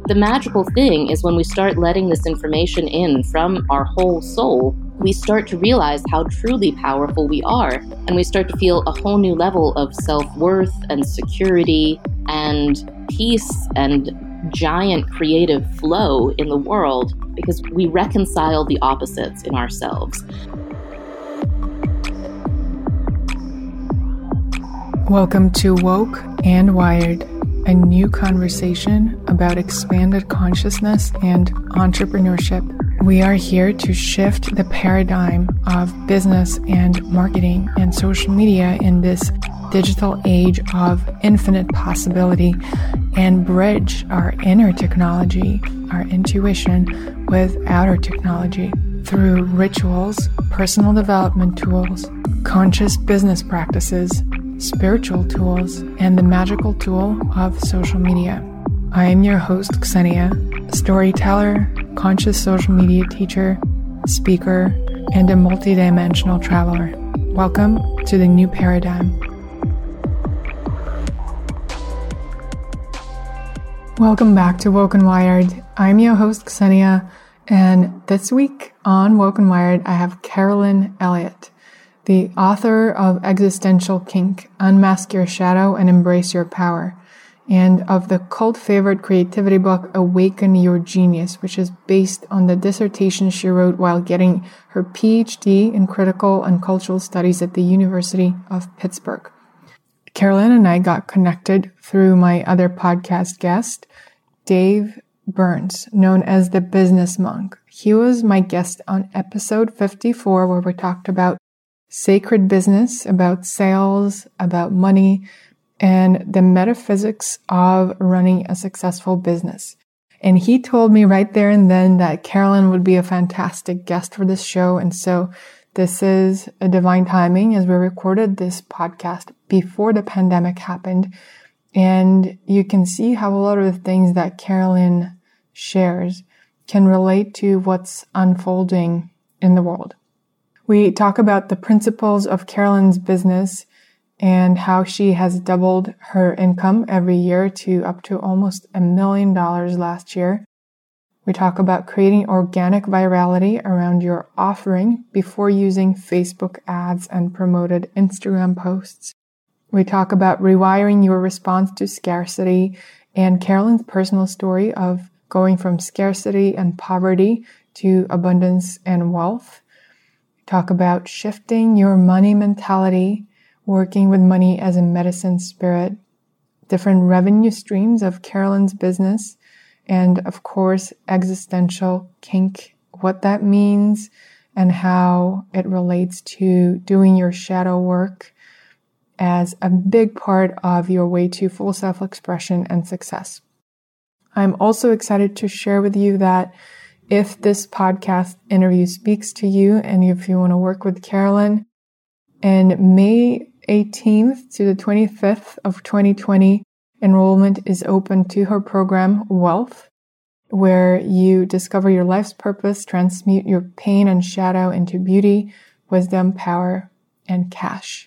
The magical thing is when we start letting this information in from our whole soul, we start to realize how truly powerful we are, and we start to feel a whole new level of self-worth and security and peace and giant creative flow in the world because we reconcile the opposites in ourselves. Welcome to Woke and Wired, a new conversation about expanded consciousness and entrepreneurship. We are here to shift the paradigm of business and marketing and social media in this digital age of infinite possibility and bridge our inner technology, our intuition, with outer technology through rituals, personal development tools, conscious business practices, spiritual tools, and the magical tool of social media. I am your host, Ksenia, storyteller, conscious social media teacher, speaker, and a multidimensional traveler. Welcome to the new paradigm. Welcome back to Woke and Wired. I'm your host, Ksenia, and this week on Woke and Wired, I have Carolyn Elliott, the author of Existential Kink, Unmask Your Shadow and Embrace Your Power, and of the cult favorite creativity book, Awaken Your Genius, which is based on the dissertation she wrote while getting her PhD in critical and cultural studies at the University of Pittsburgh. Carolyn and I got connected through my other podcast guest, Dave Burns, known as the Business Monk. He was my guest on episode 54, where we talked about sacred business, about sales, about money, and the metaphysics of running a successful business. And he told me right there and then that Carolyn would be a fantastic guest for this show. And so this is a divine timing as we recorded this podcast before the pandemic happened. And you can see how a lot of the things that Carolyn shares can relate to what's unfolding in the world. We talk about the principles of Carolyn's business and how she has doubled her income every year to up to almost $1 million last year. We talk about creating organic virality around your offering before using Facebook ads and promoted Instagram posts. We talk about rewiring your response to scarcity and Carolyn's personal story of going from scarcity and poverty to abundance and wealth. We talk about shifting your money mentality, working with money as a medicine spirit, different revenue streams of Carolyn's business, and of course, existential kink, what that means and how it relates to doing your shadow work as a big part of your way to full self-expression and success. I'm also excited to share with you that if this podcast interview speaks to you and if you want to work with Carolyn, in May 18th to the 25th of 2020, enrollment is open to her program, Wealth, where you discover your life's purpose, transmute your pain and shadow into beauty, wisdom, power, and cash.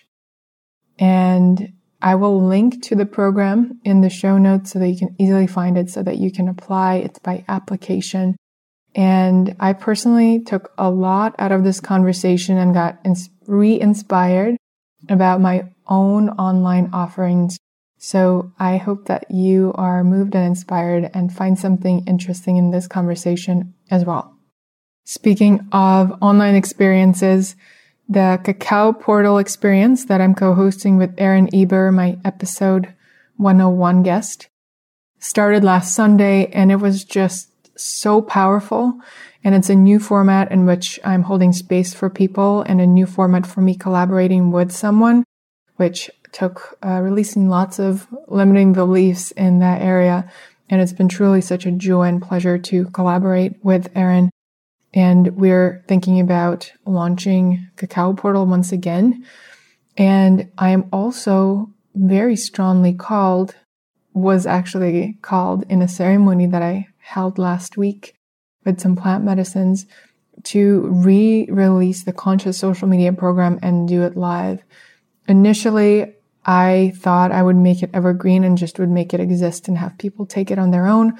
And I will link to the program in the show notes so that you can easily find it so that you can apply. It's by application. And I personally took a lot out of this conversation and got re-inspired about my own online offerings. So I hope that you are moved and inspired and find something interesting in this conversation as well. Speaking of online experiences, the Cacao Portal experience that I'm co-hosting with Erin Eber, my episode 101 guest, started last Sunday, and it was just so powerful. And it's a new format in which I'm holding space for people and a new format for me collaborating with someone, which took releasing lots of limiting beliefs in that area. And it's been truly such a joy and pleasure to collaborate with Erin. And we're thinking about launching Cacao Portal once again. And I am also very strongly was actually called in a ceremony that I held last week with some plant medicines to re-release the Conscious Social Media program and do it live. Initially, I thought I would make it evergreen and just would make it exist and have people take it on their own.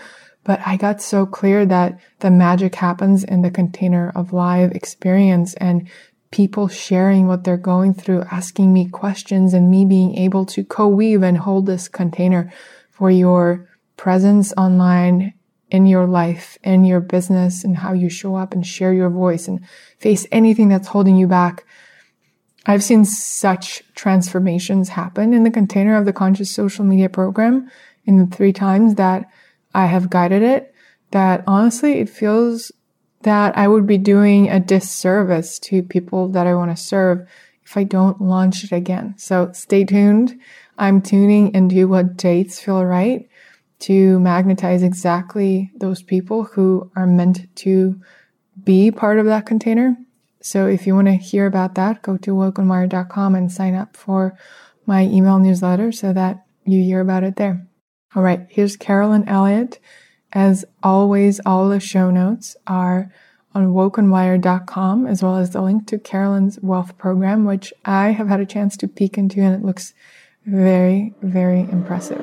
But I got so clear that the magic happens in the container of live experience and people sharing what they're going through, asking me questions, and me being able to co-weave and hold this container for your presence online, in your life, in your business, and how you show up and share your voice and face anything that's holding you back. I've seen such transformations happen in the container of the Conscious Social Media Program in the 3 times that I have guided it, that honestly, it feels that I would be doing a disservice to people that I want to serve if I don't launch it again. So stay tuned. I'm tuning into what dates feel right to magnetize exactly those people who are meant to be part of that container. So if you want to hear about that, go to wokenwired.com and sign up for my email newsletter so that you hear about it there. All right, here's Carolyn Elliott. As always, all the show notes are on wokenwired.com, as well as the link to Carolyn's wealth program, which I have had a chance to peek into, and it looks very, very impressive.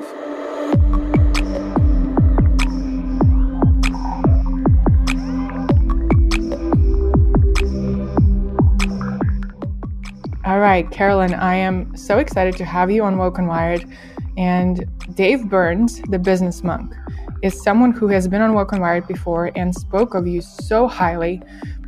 All right, Carolyn, I am so excited to have you on Woken Wired. And Dave Burns, the business monk, is someone who has been on Woken Wired before and spoke of you so highly.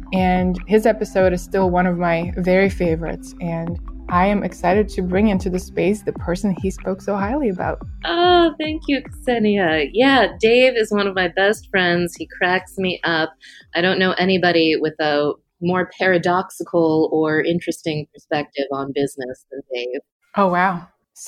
And his episode is still one of my very favorites. And I am excited to bring into the space the person he spoke so highly about. Oh, thank you, Ksenia. Yeah, Dave is one of my best friends. He cracks me up. I don't know anybody with a more paradoxical or interesting perspective on business than Dave. Oh, wow.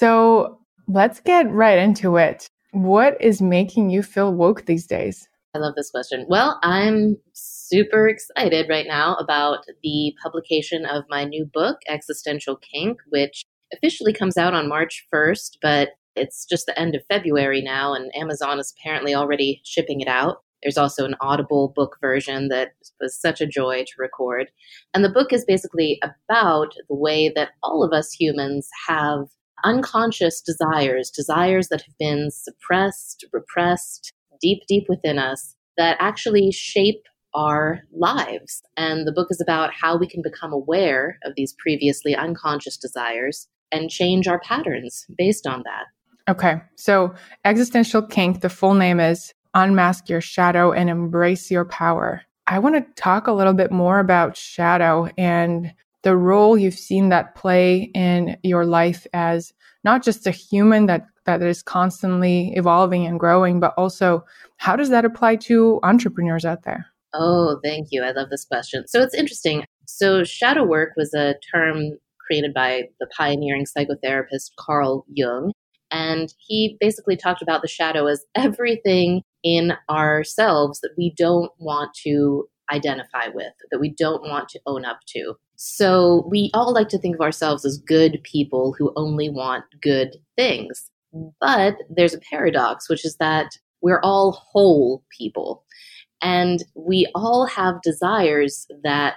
So let's get right into it. What is making you feel woke these days? I love this question. Well, I'm super excited right now about the publication of my new book, Existential Kink, which officially comes out on March 1st, but it's just the end of February now, and Amazon is apparently already shipping it out. There's also an Audible book version that was such a joy to record. And the book is basically about the way that all of us humans have unconscious desires that have been suppressed, repressed, deep, deep within us, that actually shape our lives. And the book is about how we can become aware of these previously unconscious desires and change our patterns based on that. Okay, so Existential Kink, the full name is Unmask Your Shadow and Embrace Your Power. I want to talk a little bit more about shadow and the role you've seen that play in your life as not just a human that is constantly evolving and growing, but also how does that apply to entrepreneurs out there? Oh, thank you. I love this question. So it's interesting. So shadow work was a term created by the pioneering psychotherapist Carl Jung. And he basically talked about the shadow as everything in ourselves that we don't want to identify with, that we don't want to own up to. So we all like to think of ourselves as good people who only want good things. But there's a paradox, which is that we're all whole people. And we all have desires that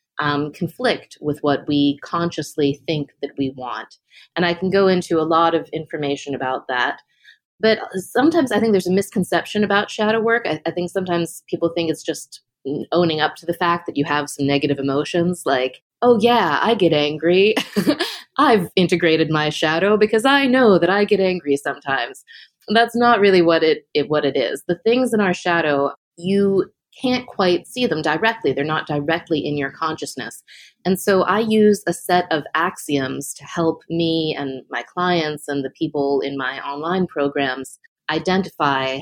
conflict with what we consciously think that we want. And I can go into a lot of information about that. But sometimes I think there's a misconception about shadow work. I think sometimes people think it's just owning up to the fact that you have some negative emotions, like, oh yeah, I get angry. I've integrated my shadow because I know that I get angry sometimes. That's not really what it is. The things in our shadow, you can't quite see them directly. They're not directly in your consciousness. And so I use a set of axioms to help me and my clients and the people in my online programs identify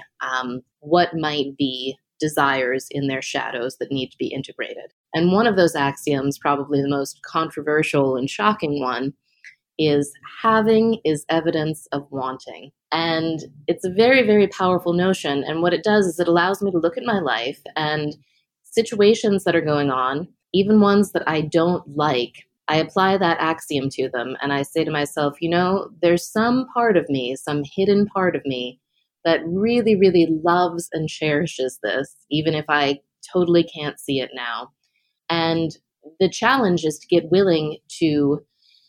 what might be desires in their shadows that need to be integrated. And one of those axioms, probably the most controversial and shocking one, is having is evidence of wanting. And it's a very, very powerful notion. And what it does is it allows me to look at my life and situations that are going on, even ones that I don't like, I apply that axiom to them. And I say to myself, there's some part of me, some hidden part of me that really, really loves and cherishes this, even if I totally can't see it now. And the challenge is to get willing to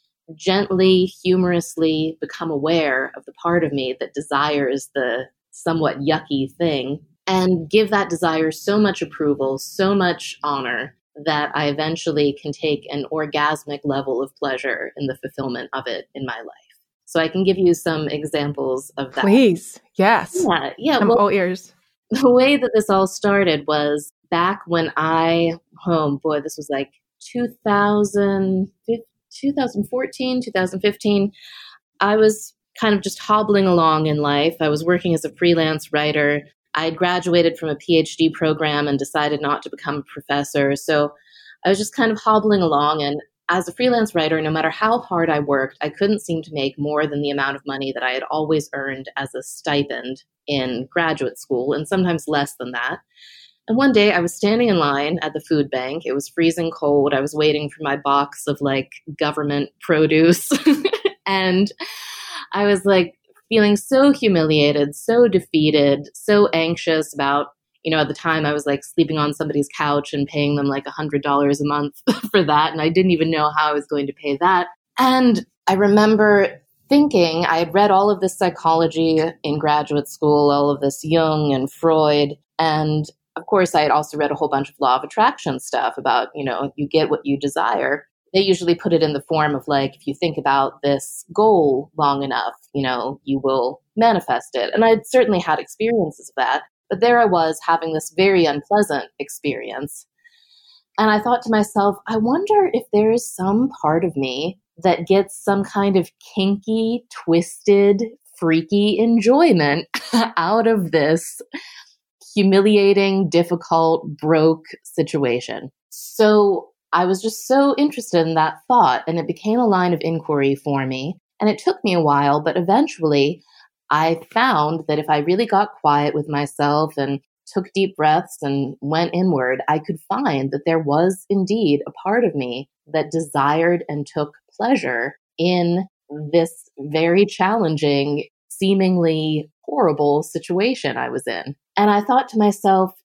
gently, humorously become aware of the part of me that desires the somewhat yucky thing and give that desire so much approval, so much honor, that I eventually can take an orgasmic level of pleasure in the fulfillment of it in my life. So I can give you some examples of that. Please. Yes. Yeah. I'm all ears. The way that this all started was back when this was like 2014, 2015. I was kind of just hobbling along in life. I was working as a freelance writer. I had graduated from a PhD program and decided not to become a professor. So I was just kind of hobbling along. And as a freelance writer, no matter how hard I worked, I couldn't seem to make more than the amount of money that I had always earned as a stipend in graduate school, and sometimes less than that. And one day I was standing in line at the food bank. It was freezing cold. I was waiting for my box of government produce. And I was feeling so humiliated, so defeated, so anxious about, at the time I was sleeping on somebody's couch and paying them $100 a month for that. And I didn't even know how I was going to pay that. And I remember thinking, I had read all of this psychology in graduate school, all of this Jung and Freud. And of course, I had also read a whole bunch of law of attraction stuff about, you get what you desire. They usually put it in the form of if you think about this goal long enough, you will manifest it. And I'd certainly had experiences of that. But there I was having this very unpleasant experience. And I thought to myself, I wonder if there is some part of me that gets some kind of kinky, twisted, freaky enjoyment out of this humiliating, difficult, broke situation. So I was just so interested in that thought, and it became a line of inquiry for me. And it took me a while, but eventually I found that if I really got quiet with myself and took deep breaths and went inward, I could find that there was indeed a part of me that desired and took pleasure in this very challenging, seemingly horrible situation I was in. And I thought to myself,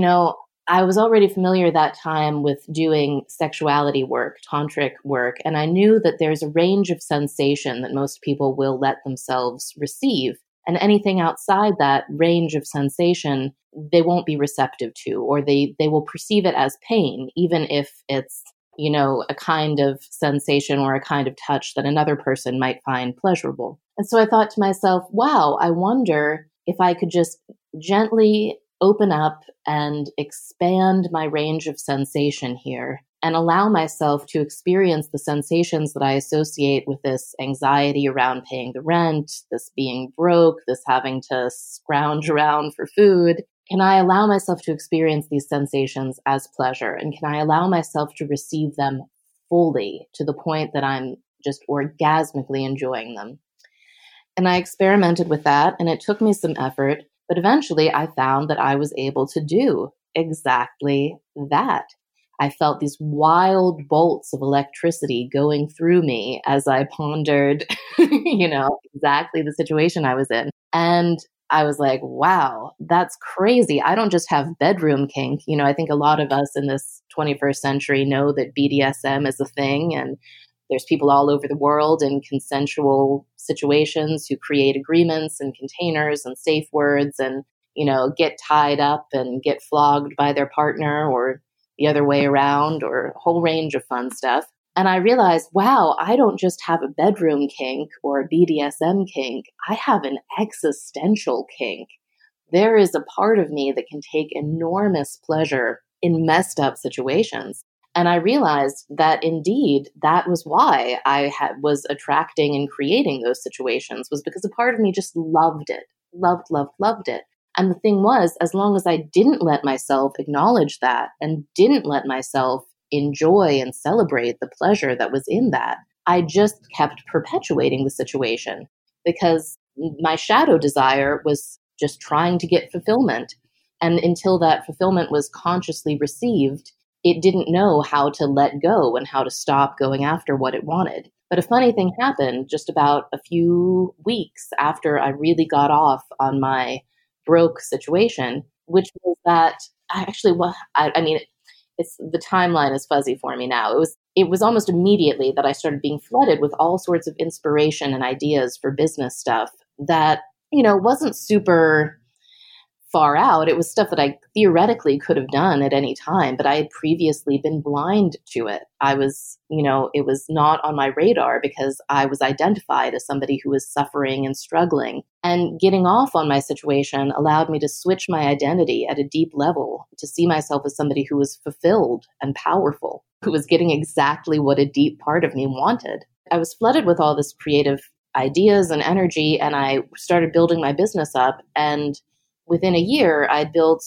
I was already familiar that time with doing sexuality work, tantric work, and I knew that there's a range of sensation that most people will let themselves receive. And anything outside that range of sensation, they won't be receptive to, or they will perceive it as pain, even if it's, a kind of sensation or a kind of touch that another person might find pleasurable. And so I thought to myself, wow, I wonder if I could just gently open up and expand my range of sensation here and allow myself to experience the sensations that I associate with this anxiety around paying the rent, this being broke, this having to scrounge around for food. Can I allow myself to experience these sensations as pleasure? And can I allow myself to receive them fully to the point that I'm just orgasmically enjoying them? And I experimented with that, and it took me some effort. But eventually I found that I was able to do exactly that. I felt these wild bolts of electricity going through me as I pondered, exactly the situation I was in. And I was like, wow, that's crazy. I don't just have bedroom kink. I think a lot of us in this 21st century know that BDSM is a thing, and there's people all over the world in consensual situations who create agreements and containers and safe words and, get tied up and get flogged by their partner or the other way around, or a whole range of fun stuff. And I realized, wow, I don't just have a bedroom kink or a BDSM kink. I have an existential kink. There is a part of me that can take enormous pleasure in messed up situations. And I realized that indeed, that was why I was attracting and creating those situations, was because a part of me just loved it, loved it. And the thing was, as long as I didn't let myself acknowledge that and didn't let myself enjoy and celebrate the pleasure that was in that, I just kept perpetuating the situation because my shadow desire was just trying to get fulfillment. And until that fulfillment was consciously received, it didn't know how to let go and how to stop going after what it wanted. But a funny thing happened just about a few weeks after I really got off on my broke situation, which was that it's the timeline is fuzzy for me now. It was almost immediately that I started being flooded with all sorts of inspiration and ideas for business stuff that, wasn't super far out. It was stuff that I theoretically could have done at any time, but I had previously been blind to it. I was, it was not on my radar because I was identified as somebody who was suffering and struggling. And getting off on my situation allowed me to switch my identity at a deep level, to see myself as somebody who was fulfilled and powerful, who was getting exactly what a deep part of me wanted. I was flooded with all this creative ideas and energy, and I started building my business up. And within a year, I built,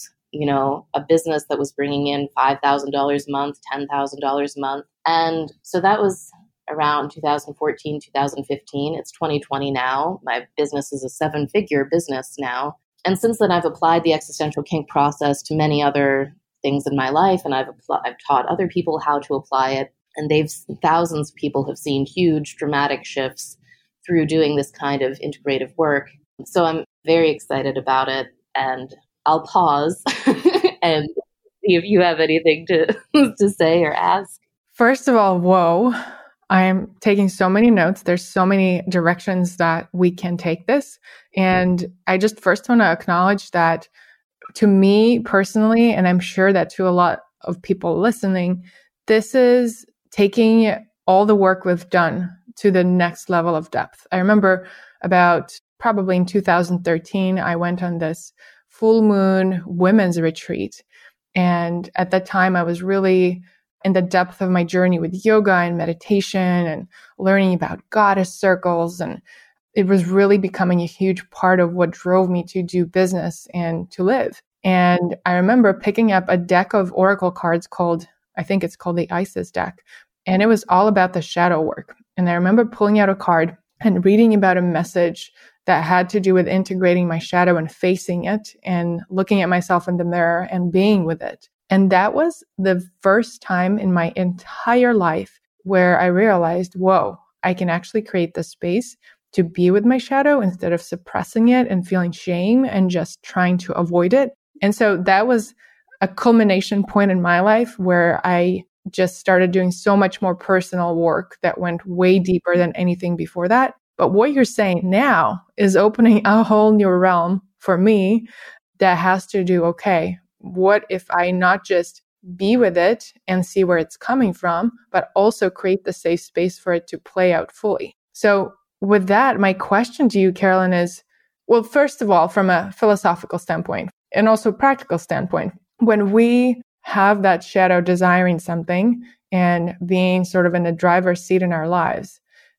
a business that was bringing in $5,000 a month, $10,000 a month. And so that was around 2014, 2015. It's 2020 now. My business is a 7-figure business now. And since then, I've applied the existential kink process to many other things in my life, and I've taught other people how to apply it. And thousands of people have seen huge, dramatic shifts through doing this kind of integrative work. So I'm very excited about it, and I'll pause and see if you have anything to say or ask. First of all, whoa, I'm taking so many notes. There's so many directions that we can take this. And I just first want to acknowledge that to me personally, and I'm sure that to a lot of people listening, this is taking all the work we've done to the next level of depth. I remember about probably in 2013, I went on this full moon women's retreat. And at that time, I was really in the depth of my journey with yoga and meditation and learning about goddess circles. And it was really becoming a huge part of what drove me to do business and to live. And I remember picking up a deck of oracle cards I think it's called the Isis deck. And it was all about the shadow work. And I remember pulling out a card and reading about a message that had to do with integrating my shadow and facing it and looking at myself in the mirror and being with it. And that was the first time in my entire life where I realized, whoa, I can actually create the space to be with my shadow instead of suppressing it and feeling shame and just trying to avoid it. And so that was a culmination point in my life where I just started doing so much more personal work that went way deeper than anything before that. But what you're saying now is opening a whole new realm for me that has to do, okay, what if I not just be with it and see where it's coming from, but also create the safe space for it to play out fully? So with that, my question to you, Carolyn, is, well, first of all, from a philosophical standpoint and also practical standpoint, when we have that shadow desiring something and being sort of in the driver's seat in our lives,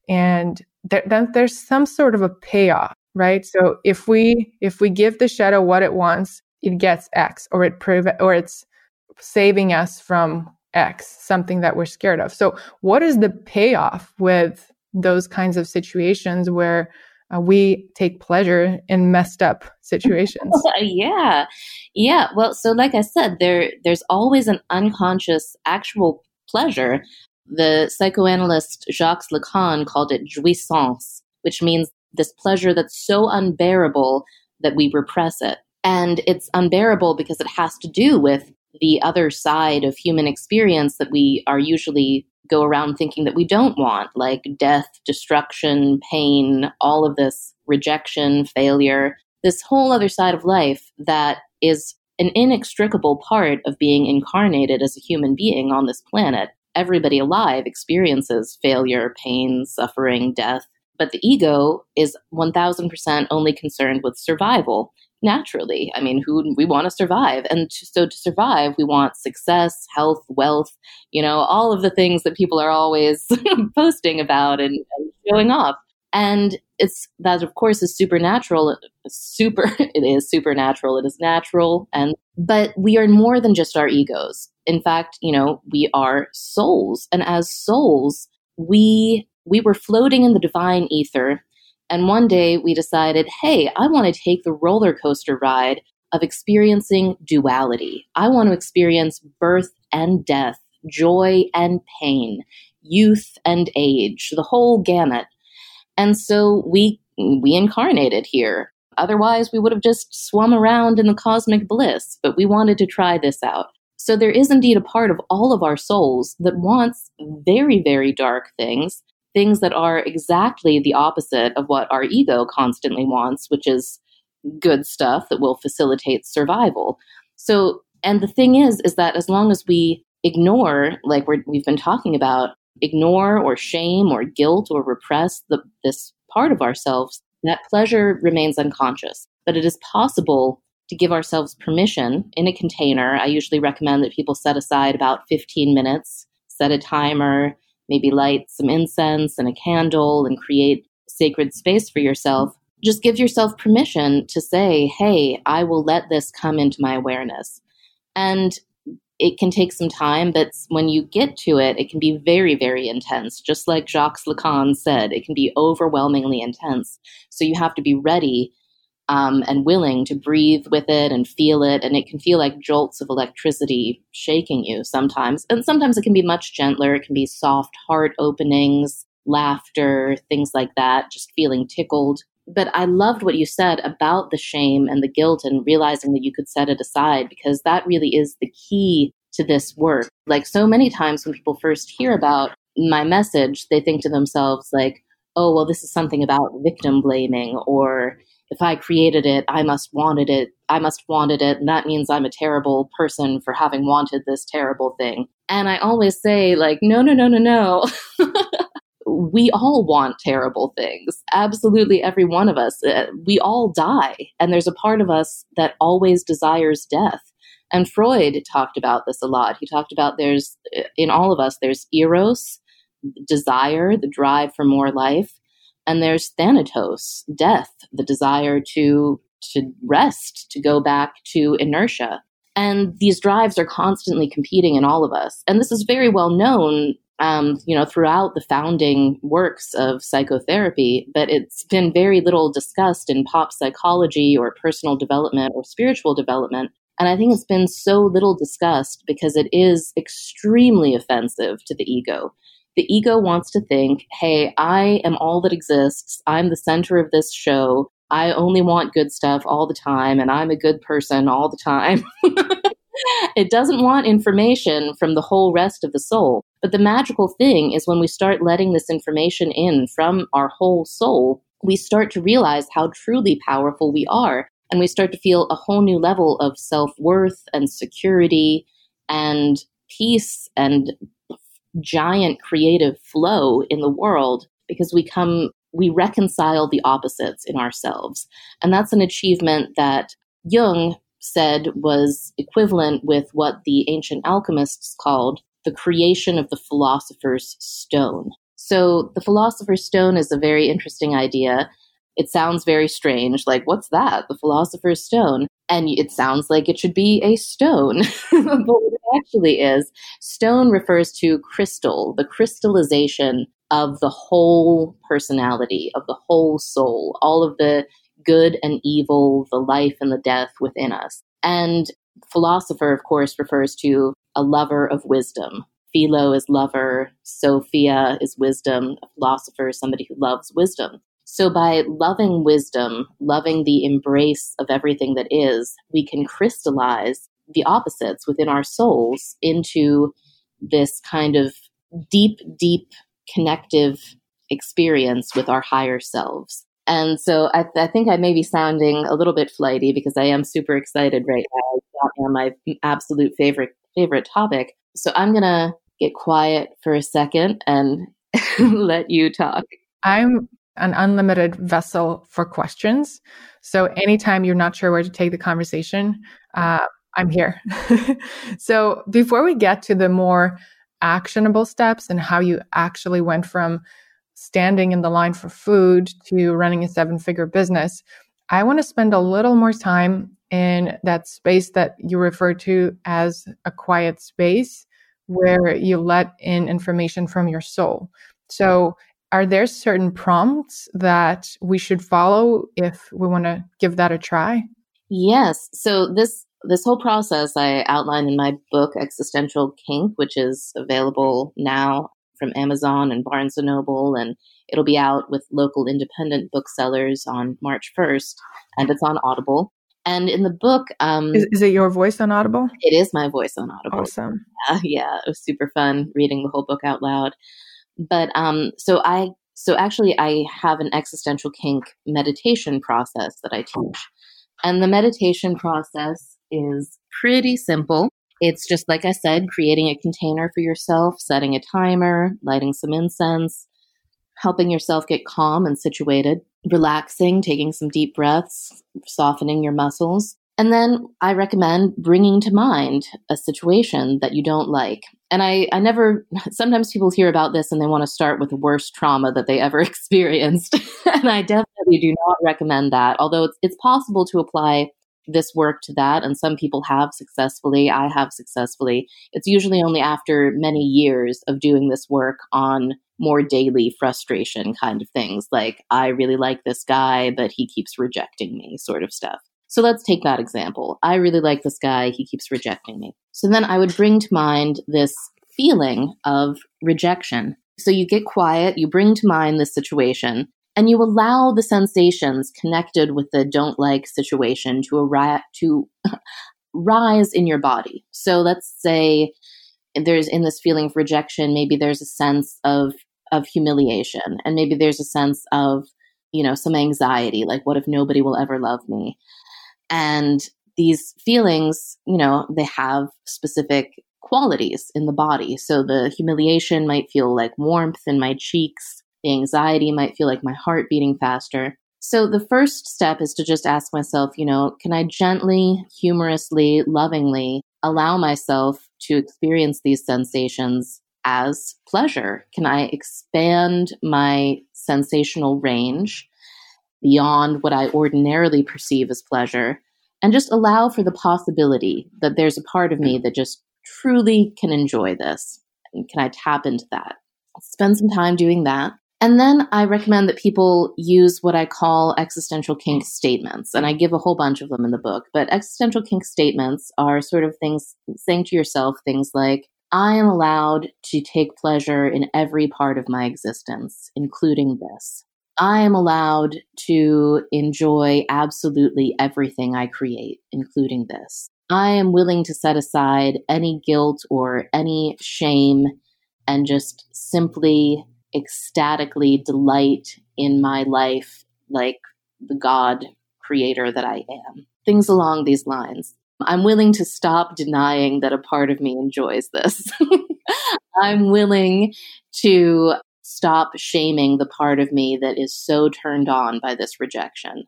and then there's some sort of a payoff, right? So if we give the shadow what it wants, it gets X, or it's saving us from X, something that we're scared of. So what is the payoff with those kinds of situations where we take pleasure in messed up situations? Yeah. Well, so like I said, there's always an unconscious actual pleasure. The psychoanalyst Jacques Lacan called it jouissance, which means this pleasure that's so unbearable that we repress it. And it's unbearable because it has to do with the other side of human experience that we are usually go around thinking that we don't want, like death, destruction, pain, all of this, rejection, failure, this whole other side of life that is an inextricable part of being incarnated as a human being on this planet. Everybody alive experiences failure, pain, suffering, death, but the ego is 1000% only concerned with survival. Naturally, I mean, we want to survive. And so to survive, we want success, health, wealth, all of the things that people are always posting about and showing off. And that, of course, is supernatural. It is supernatural. It is natural. But we are more than just our egos. In fact, we are souls. And as souls, we were floating in the divine ether. And one day we decided, hey, I want to take the roller coaster ride of experiencing duality. I want to experience birth and death, joy and pain, youth and age, the whole gamut. And so we incarnated here. Otherwise, we would have just swum around in the cosmic bliss, but we wanted to try this out. So there is indeed a part of all of our souls that wants very, very dark things that are exactly the opposite of what our ego constantly wants, which is good stuff that will facilitate survival. So, and the thing is that as long as we ignore, like we've been talking about, ignore or shame or guilt or repress this part of ourselves, that pleasure remains unconscious. But it is possible to give ourselves permission in a container. I usually recommend that people set aside about 15 minutes, set a timer, maybe light some incense and a candle and create sacred space for yourself. Just give yourself permission to say, hey, I will let this come into my awareness. And it can take some time, but when you get to it, it can be very, very intense. Just like Jacques Lacan said, it can be overwhelmingly intense. So you have to be ready and willing to breathe with it and feel it. And it can feel like jolts of electricity shaking you sometimes. And sometimes it can be much gentler. It can be soft heart openings, laughter, things like that, just feeling tickled. But I loved what you said about the shame and the guilt and realizing that you could set it aside, because that really is the key to this work. Like so many times when people first hear about my message, they think to themselves like, oh, well, this is something about victim blaming, or if I created it, I must wanted it. And that means I'm a terrible person for having wanted this terrible thing. And I always say like, no. We all want terrible things. Absolutely every one of us. We all die. And there's a part of us that always desires death. And Freud talked about this a lot. He talked about in all of us, there's eros, desire, the drive for more life. And there's thanatos, death, the desire to rest, to go back to inertia. And these drives are constantly competing in all of us. And this is very well known throughout the founding works of psychotherapy, but it's been very little discussed in pop psychology or personal development or spiritual development. And I think it's been so little discussed because it is extremely offensive to the ego. The ego wants to think, hey, I am all that exists. I'm the center of this show. I only want good stuff all the time, and I'm a good person all the time. It doesn't want information from the whole rest of the soul. But the magical thing is when we start letting this information in from our whole soul, we start to realize how truly powerful we are. And we start to feel a whole new level of self-worth and security and peace and giant creative flow in the world, because we reconcile the opposites in ourselves. And that's an achievement that Jung said was equivalent with what the ancient alchemists called the creation of the philosopher's stone. So the philosopher's stone is a very interesting idea. It sounds very strange, like, what's that? The philosopher's stone. And it sounds like it should be a stone. But what it actually is, stone refers to crystal, the crystallization of the whole personality, of the whole soul, all of the good and evil, the life and the death within us. And philosopher, of course, refers to a lover of wisdom. Philo is lover, Sophia is wisdom, a philosopher is somebody who loves wisdom. So by loving wisdom, loving the embrace of everything that is, we can crystallize the opposites within our souls into this kind of deep, deep connective experience with our higher selves. And so I think I may be sounding a little bit flighty because I am super excited right now. It's on my absolute favorite topic. So I'm going to get quiet for a second and let you talk. I'm an unlimited vessel for questions. So anytime you're not sure where to take the conversation, I'm here. So before we get to the more actionable steps and how you actually went from standing in the line for food to running a 7-figure business, I want to spend a little more time in that space that you refer to as a quiet space where you let in information from your soul. So are there certain prompts that we should follow if we want to give that a try? Yes. So this whole process I outline in my book, Existential Kink, which is available now from Amazon and Barnes & Noble, and it'll be out with local independent booksellers on March 1st, and it's on Audible. And in the book... Is it your voice on Audible? It is my voice on Audible. Awesome. Yeah, it was super fun reading the whole book out loud. But so actually I have an existential kink meditation process that I teach. And the meditation process is pretty simple. It's just, like I said, creating a container for yourself, setting a timer, lighting some incense, helping yourself get calm and situated, relaxing, taking some deep breaths, softening your muscles. And then I recommend bringing to mind a situation that you don't like. And I never, sometimes people hear about this and they want to start with the worst trauma that they ever experienced. And I definitely do not recommend that, although it's possible to apply this work to that. And some people have successfully. I have successfully. It's usually only after many years of doing this work on more daily frustration kind of things, like I really like this guy, but he keeps rejecting me, sort of stuff. So let's take that example. I really like this guy. He keeps rejecting me. So then I would bring to mind this feeling of rejection. So you get quiet, you bring to mind this situation, and you allow the sensations connected with the don't like situation to rise in your body. So let's say there's, in this feeling of rejection, maybe there's a sense of humiliation, and maybe there's a sense of, some anxiety, like what if nobody will ever love me? And these feelings, they have specific qualities in the body. So the humiliation might feel like warmth in my cheeks. The anxiety might feel like my heart beating faster. So the first step is to just ask myself, can I gently, humorously, lovingly allow myself to experience these sensations as pleasure? Can I expand my sensational range beyond what I ordinarily perceive as pleasure, and just allow for the possibility that there's a part of me that just truly can enjoy this? And can I tap into that? Spend some time doing that. And then I recommend that people use what I call existential kink statements. And I give a whole bunch of them in the book. But existential kink statements are sort of things, saying to yourself things like, I am allowed to take pleasure in every part of my existence, including this. I am allowed to enjoy absolutely everything I create, including this. I am willing to set aside any guilt or any shame and just simply ecstatically delight in my life like the God creator that I am. Things along these lines. I'm willing to stop denying that a part of me enjoys this. I'm willing to stop shaming the part of me that is so turned on by this rejection.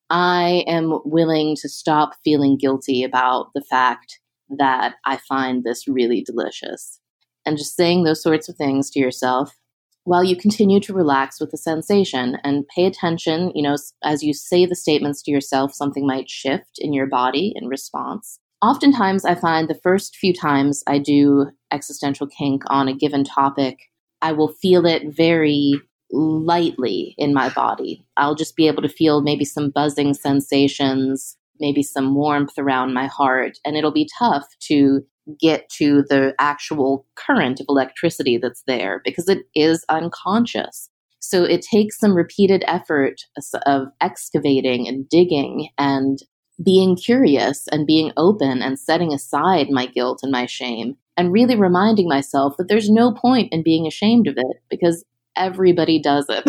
I am willing to stop feeling guilty about the fact that I find this really delicious. And just saying those sorts of things to yourself while you continue to relax with the sensation and pay attention. As you say the statements to yourself, something might shift in your body in response. Oftentimes, I find the first few times I do existential kink on a given topic, I will feel it very lightly in my body. I'll just be able to feel maybe some buzzing sensations, maybe some warmth around my heart, and it'll be tough to get to the actual current of electricity that's there because it is unconscious. So it takes some repeated effort of excavating and digging and being curious and being open and setting aside my guilt and my shame and really reminding myself that there's no point in being ashamed of it because everybody does it.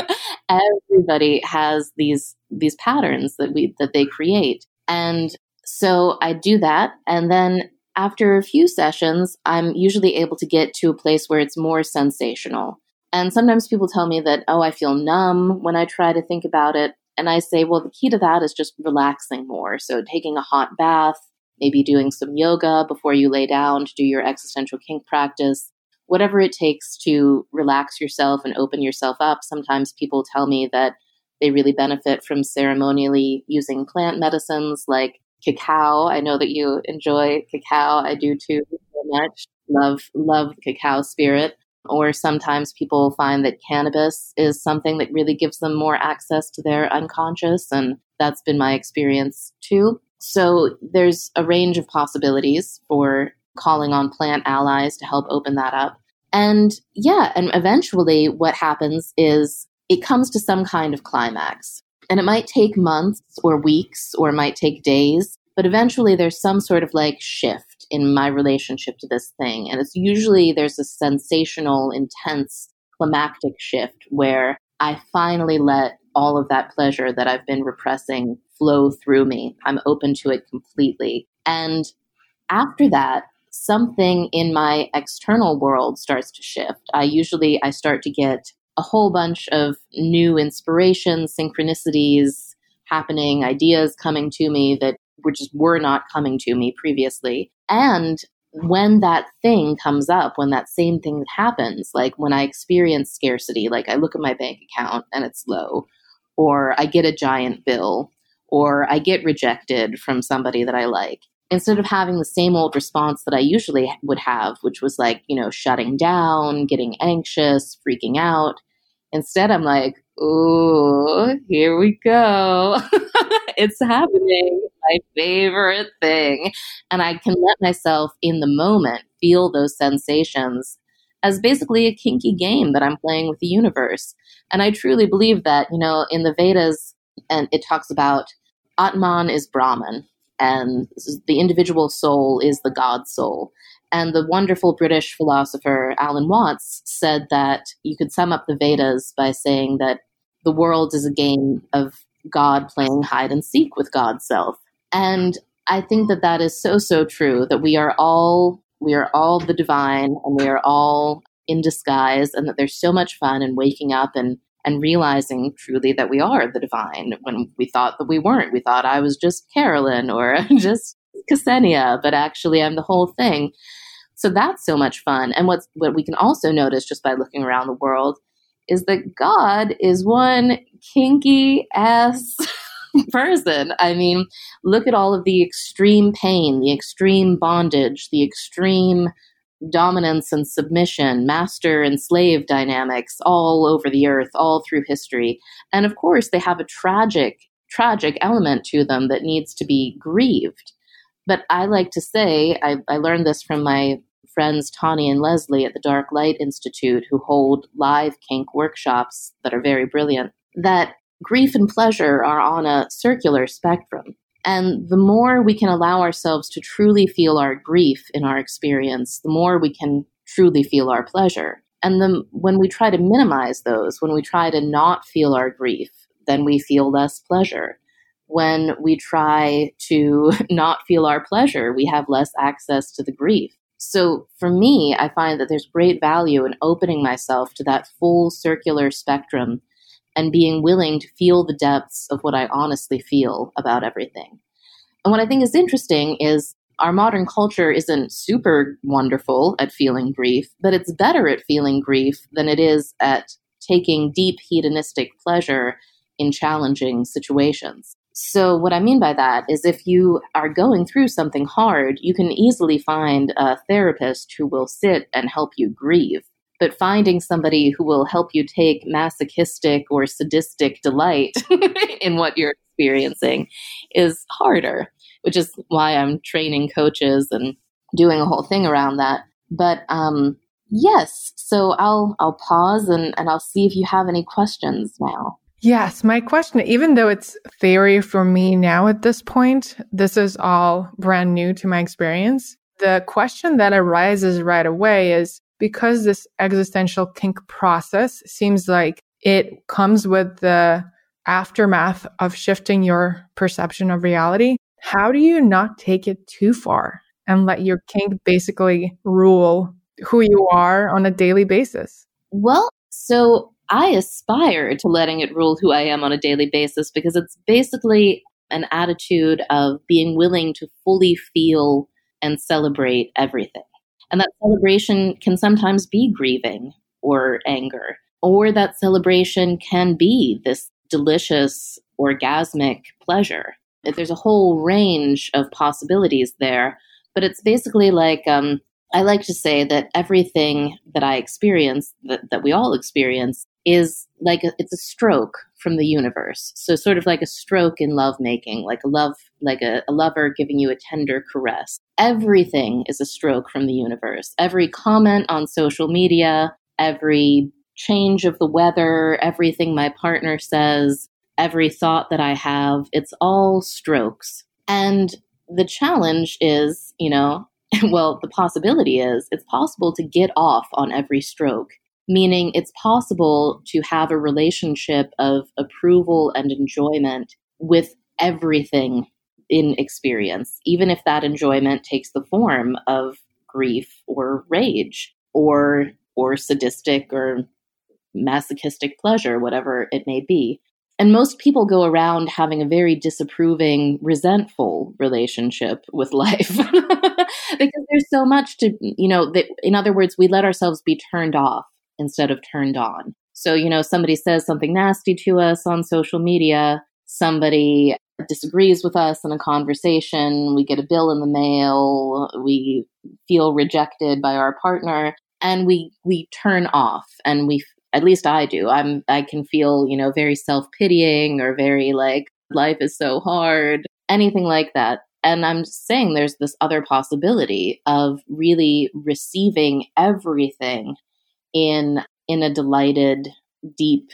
Everybody has these patterns that they create. And so I do that. And then after a few sessions, I'm usually able to get to a place where it's more sensational. And sometimes people tell me that, I feel numb when I try to think about it. And I say, well, the key to that is just relaxing more. So taking a hot bath, maybe doing some yoga before you lay down to do your existential kink practice, whatever it takes to relax yourself and open yourself up. Sometimes people tell me that they really benefit from ceremonially using plant medicines like cacao. I know that you enjoy cacao. I do too, very much. Love cacao spirit. Or sometimes people find that cannabis is something that really gives them more access to their unconscious. And that's been my experience too. So there's a range of possibilities for calling on plant allies to help open that up. And eventually what happens is it comes to some kind of climax. And it might take months or weeks, or it might take days, but eventually there's some sort of shift in my relationship to this thing. And it's usually there's a sensational, intense, climactic shift where I finally let all of that pleasure that I've been repressing flow through me. I'm open to it completely. And after that, something in my external world starts to shift. I start to get a whole bunch of new inspirations, synchronicities happening, ideas coming to me that were not coming to me previously. And when that thing comes up, when that same thing happens, like when I experience scarcity, like I look at my bank account and it's low, or I get a giant bill, or I get rejected from somebody that I like, instead of having the same old response that I usually would have, which was like, shutting down, getting anxious, freaking out, instead I'm like, ooh, here we go. It's happening. My favorite thing. And I can let myself in the moment feel those sensations as basically a kinky game that I'm playing with the universe. And I truly believe that, in the Vedas, and it talks about Atman is Brahman, and the individual soul is the God soul. And the wonderful British philosopher Alan Watts said that you could sum up the Vedas by saying that the world is a game of God playing hide and seek with God's self. And I think that that is so, so true, that we are all the divine, and we are all in disguise, and that there's so much fun in waking up and realizing truly that we are the divine when we thought that we weren't. We thought I was just Carolyn or just Ksenia, but actually I'm the whole thing. So that's so much fun. And what we can also notice just by looking around the world is that God is one kinky ass person. I mean, look at all of the extreme pain, the extreme bondage, the extreme dominance and submission, master and slave dynamics all over the earth, all through history. And of course, they have a tragic element to them that needs to be grieved. But I like to say, I learned this from my friends Tawny and Leslie at the Dark Light Institute, who hold live kink workshops that are very brilliant, that grief and pleasure are on a circular spectrum. And the more we can allow ourselves to truly feel our grief in our experience, the more we can truly feel our pleasure. And when we try to minimize those, when we try to not feel our grief, then we feel less pleasure. When we try to not feel our pleasure, we have less access to the grief. So for me, I find that there's great value in opening myself to that full circular spectrum and being willing to feel the depths of what I honestly feel about everything. And what I think is interesting is our modern culture isn't super wonderful at feeling grief, but it's better at feeling grief than it is at taking deep hedonistic pleasure in challenging situations. So what I mean by that is if you are going through something hard, you can easily find a therapist who will sit and help you grieve. But finding somebody who will help you take masochistic or sadistic delight in what you're experiencing is harder, which is why I'm training coaches and doing a whole thing around that. But yes, so I'll pause and I'll see if you have any questions now. Yes, my question, even though it's theory for me now at this point, this is all brand new to my experience. The question that arises right away is, because this existential kink process seems like it comes with the aftermath of shifting your perception of reality, how do you not take it too far and let your kink basically rule who you are on a daily basis? Well, so I aspire to letting it rule who I am on a daily basis, because it's basically an attitude of being willing to fully feel and celebrate everything. And that celebration can sometimes be grieving or anger, or that celebration can be this delicious, orgasmic pleasure. There's a whole range of possibilities there, but it's basically like, I like to say that everything that I experience, that we all experience, is like it's a stroke from the universe. So sort of like a stroke in lovemaking, like a lover giving you a tender caress. Everything is a stroke from the universe. Every comment on social media, every change of the weather, everything my partner says, every thought that I have, it's all strokes. And the challenge is, well, the possibility is it's possible to get off on every stroke meaning it's possible to have a relationship of approval and enjoyment with everything in experience, even if that enjoyment takes the form of grief or rage or sadistic or masochistic pleasure, whatever it may be. And most people go around having a very disapproving, resentful relationship with life because there's so much to, in other words, we let ourselves be turned off instead of turned on. So, somebody says something nasty to us on social media, somebody disagrees with us in a conversation, we get a bill in the mail, we feel rejected by our partner, and we turn off, and at least I do. I can feel, very self-pitying or very like, life is so hard, anything like that. And I'm saying there's this other possibility of really receiving everything in a delighted, deep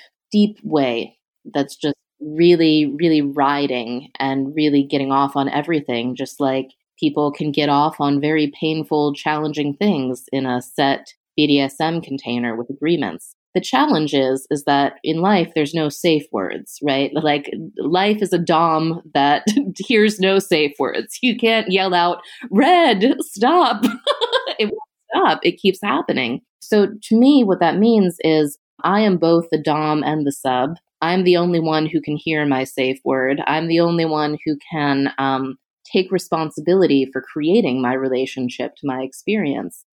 way that's just really, really riding and really getting off on everything, just like people can get off on very painful, challenging things in a set BDSM container with agreements. The challenge is that in life, there's no safe words, right? Like life is a dom that hears no safe words. You can't yell out, "Red, stop." It won't stop. It keeps happening. So to me, what that means is I am both the dom and the sub. I'm the only one who can hear my safe word. I'm the only one who can take responsibility for creating my relationship to my experience.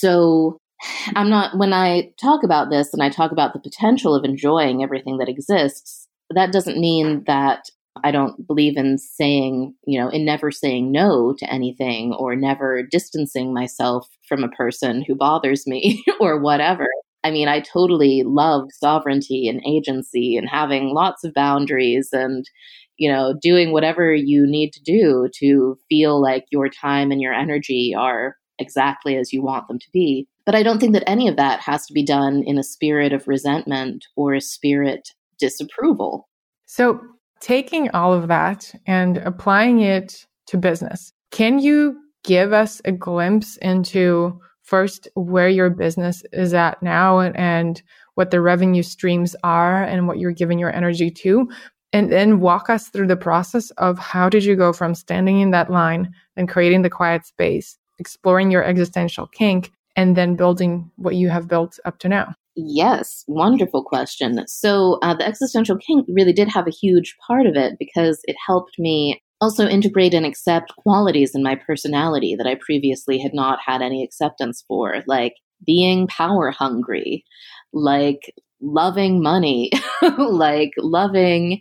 So when I talk about this and I talk about the potential of enjoying everything that exists, that doesn't mean that I don't believe in saying, in never saying no to anything or never distancing myself from a person who bothers me or whatever. I mean, I totally love sovereignty and agency and having lots of boundaries and, doing whatever you need to do to feel like your time and your energy are exactly as you want them to be. But I don't think that any of that has to be done in a spirit of resentment or a spirit disapproval. So taking all of that and applying it to business, can you give us a glimpse into first where your business is at now and what the revenue streams are and what you're giving your energy to? And then walk us through the process of how did you go from standing in that line and creating the quiet space, exploring your existential kink, and then building what you have built up to now? Yes, wonderful question. So the existential kink really did have a huge part of it because it helped me also integrate and accept qualities in my personality that I previously had not had any acceptance for, like being power hungry, like loving money, like loving,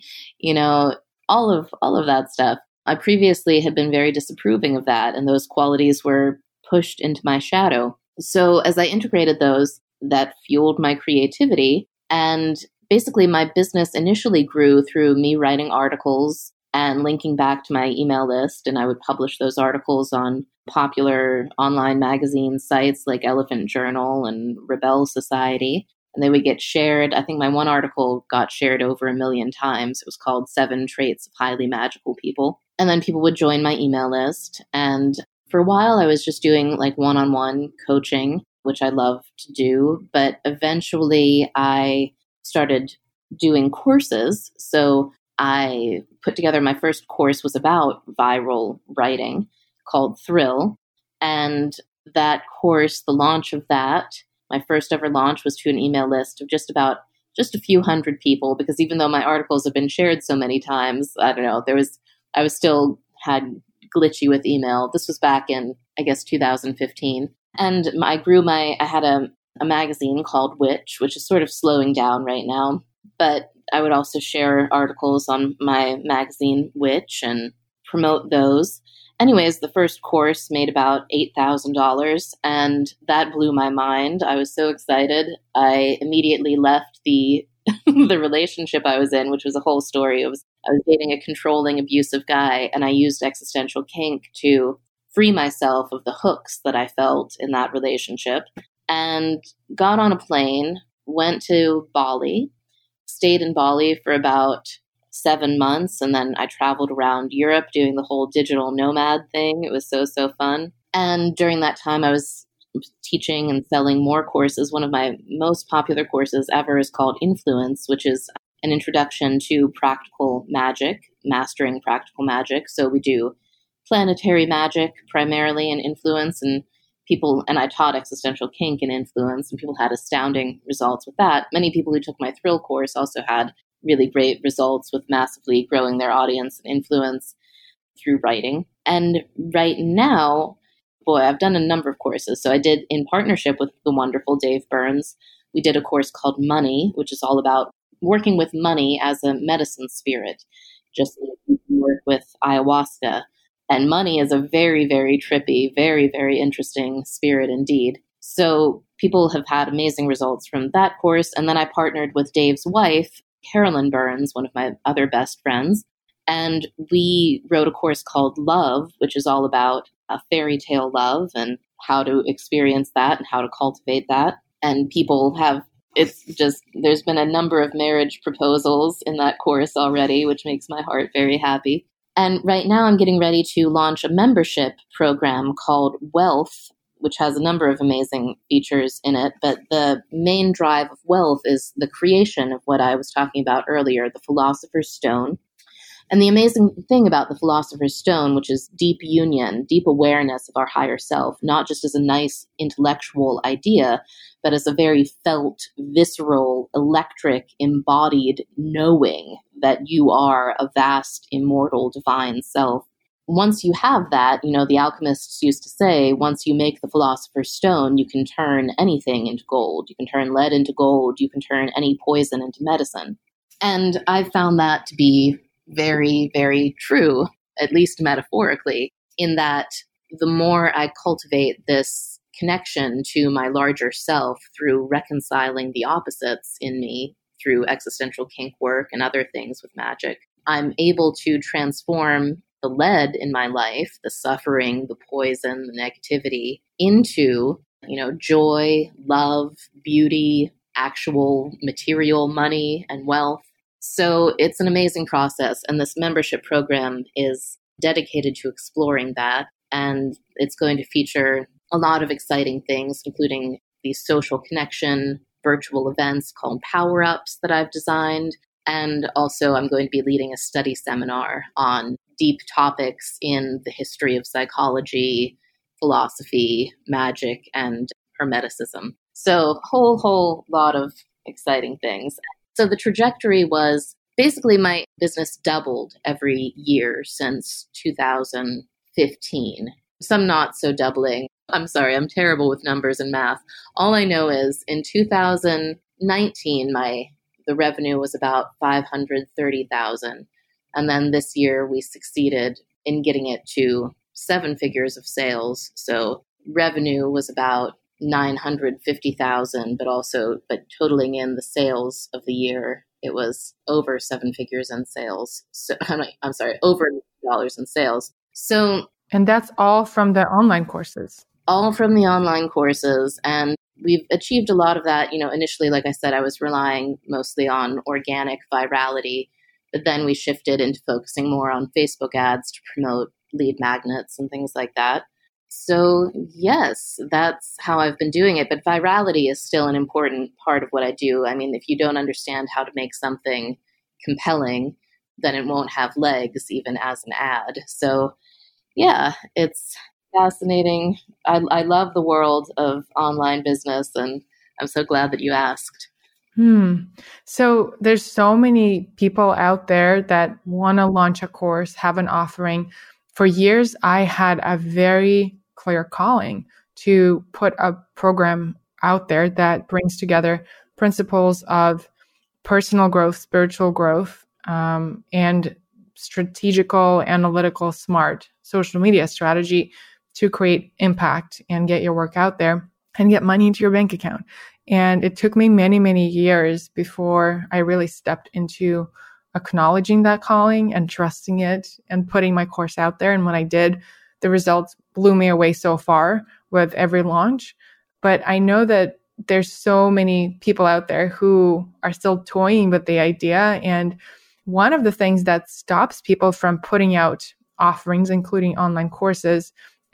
all of that stuff. I previously had been very disapproving of that, and those qualities were pushed into my shadow. So as I integrated those, that fueled my creativity. And basically my business initially grew through me writing articles and linking back to my email list. And I would publish those articles on popular online magazine sites like Elephant Journal and Rebel Society. And they would get shared. I think my one article got shared over 1 million times. It was called 7 Traits of Highly Magical People. And then people would join my email list. And for a while, I was just doing like one-on-one coaching, which I love to do. But eventually I started doing courses. So I put together my first course was about viral writing called Thrill. And that course, the launch of that, my first ever launch was to an email list of just a few hundred people, because even though my articles have been shared so many times, I don't know, I was still had glitchy with email. This was back in, I guess, 2015. And I had a magazine called Witch, which is sort of slowing down right now. But I would also share articles on my magazine, Witch, and promote those. Anyways, the first course made about $8,000, and that blew my mind. I was so excited. I immediately left the the relationship I was in, which was a whole story. I was dating a controlling, abusive guy, and I used existential kink to free myself of the hooks that I felt in that relationship, and got on a plane, went to Bali, stayed in Bali for about 7 months, and then I traveled around Europe doing the whole digital nomad thing. It was so fun. And during that time, I was teaching and selling more courses. One of my most popular courses ever is called Influence, which is an introduction to practical magic, mastering practical magic. So we do planetary magic primarily in Influence, and I taught existential kink in Influence, and people had astounding results with that. Many people who took my Thrill course also had really great results with massively growing their audience and influence through writing. And right now, I've done a number of courses. So I did, in partnership with the wonderful Dave Burns, we did a course called Money, which is all about working with money as a medicine spirit, just like you can work with ayahuasca. And money is a very, very trippy, very, very interesting spirit indeed. So people have had amazing results from that course. And then I partnered with Dave's wife, Carolyn Burns, one of my other best friends. And we wrote a course called Love, which is all about a fairy tale love and how to experience that and how to cultivate that. And there's been a number of marriage proposals in that course already, which makes my heart very happy. And right now I'm getting ready to launch a membership program called Wealth, which has a number of amazing features in it. But the main drive of Wealth is the creation of what I was talking about earlier, the Philosopher's Stone. And the amazing thing about the Philosopher's Stone, which is deep union, deep awareness of our higher self, not just as a nice intellectual idea, but as a very felt, visceral, electric, embodied knowing that you are a vast, immortal, divine self. Once you have that, the alchemists used to say, once you make the Philosopher's Stone, you can turn anything into gold. You can turn lead into gold. You can turn any poison into medicine. And I've found that to be very, very true, at least metaphorically, in that the more I cultivate this connection to my larger self through reconciling the opposites in me through existential kink work and other things with magic, I'm able to transform the lead in my life, the suffering, the poison, the negativity, into, joy, love, beauty, actual material money and wealth. So it's an amazing process, and this membership program is dedicated to exploring that, and it's going to feature a lot of exciting things, including these social connection virtual events called Power-Ups that I've designed, and also I'm going to be leading a study seminar on deep topics in the history of psychology, philosophy, magic, and Hermeticism. So whole lot of exciting things. So the trajectory was basically my business doubled every year since 2015. Some not so doubling. I'm sorry, I'm terrible with numbers and math. All I know is in 2019, the revenue was about $530,000. And then this year we succeeded in getting it to 7 figures of sales. So revenue was about $950,000, but totaling in the sales of the year, it was over 7 figures in sales. So I'm sorry, over $1 in sales. So, and that's all from the online courses. All from the online courses, and we've achieved a lot of that. Initially, like I said, I was relying mostly on organic virality, but then we shifted into focusing more on Facebook ads to promote lead magnets and things like that. So yes, that's how I've been doing it. But virality is still an important part of what I do. I mean, if you don't understand how to make something compelling, then it won't have legs even as an ad. So yeah, it's fascinating. I love the world of online business, and I'm so glad that you asked. So there's so many people out there that want to launch a course, have an offering. For years, I had a very clear calling to put a program out there that brings together principles of personal growth, spiritual growth, and strategical, analytical, smart social media strategy to create impact and get your work out there and get money into your bank account. And it took me many, many years before I really stepped into acknowledging that calling and trusting it and putting my course out there. And when I did, the results blew me away so far with every launch. But I know that there's so many people out there who are still toying with the idea. And one of the things that stops people from putting out offerings, including online courses,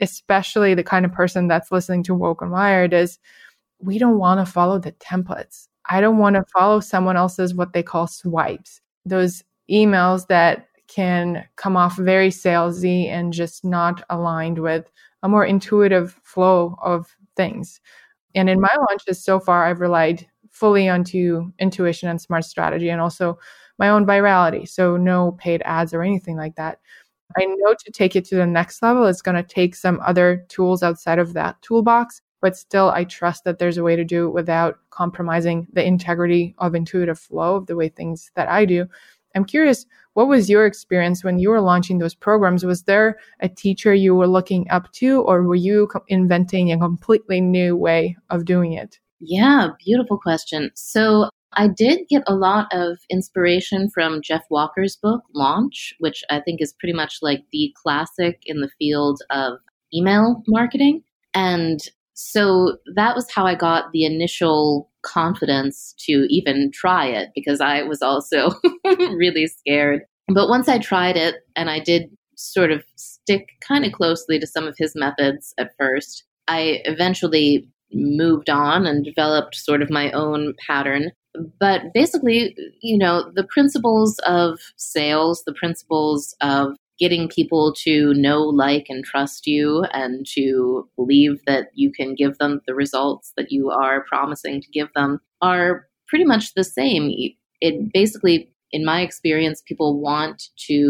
especially the kind of person that's listening to Woke and Wired, is we don't want to follow the templates. I don't want to follow someone else's what they call swipes. Those emails that can come off very salesy and just not aligned with a more intuitive flow of things. And in my launches so far, I've relied fully onto intuition and smart strategy, and also my own virality. So no paid ads or anything like that. I know to take it to the next level, it's going to take some other tools outside of that toolbox, but still I trust that there's a way to do it without compromising the integrity of intuitive flow of the way things that I do. I'm curious, what was your experience when you were launching those programs? Was there a teacher you were looking up to, or were you inventing a completely new way of doing it? Yeah, beautiful question. So I did get a lot of inspiration from Jeff Walker's book, Launch, which I think is pretty much like the classic in the field of email marketing. And so that was how I got the initial confidence to even try it, because I was also really scared. But once I tried it, and I did sort of stick kind of closely to some of his methods at first, I eventually moved on and developed sort of my own pattern. But basically, the principles of sales, the principles of getting people to know, like, and trust you, and to believe that you can give them the results that you are promising to give them, are pretty much the same. It basically, in my experience, people want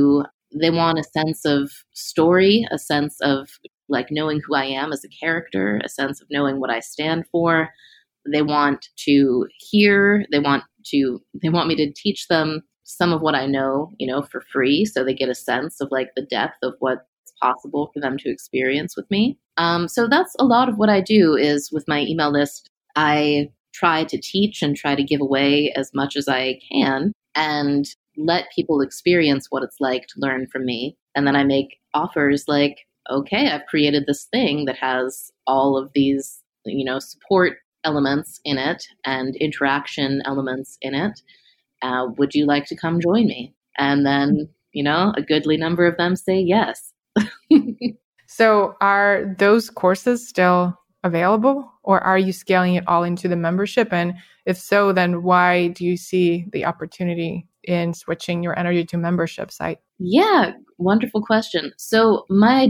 a sense of story, a sense of like knowing who I am as a character, a sense of knowing what I stand for. They want to hear, they want me to teach them some of what I know, for free. So they get a sense of like the depth of what's possible for them to experience with me. So that's a lot of what I do is with my email list. I try to teach and try to give away as much as I can and let people experience what it's like to learn from me. And then I make offers like, okay, I've created this thing that has all of these, support elements in it and interaction elements in it. Would you like to come join me? And then, a goodly number of them say yes. So are those courses still available, or are you scaling it all into the membership? And if so, then why do you see the opportunity in switching your energy to membership site? Yeah, wonderful question. So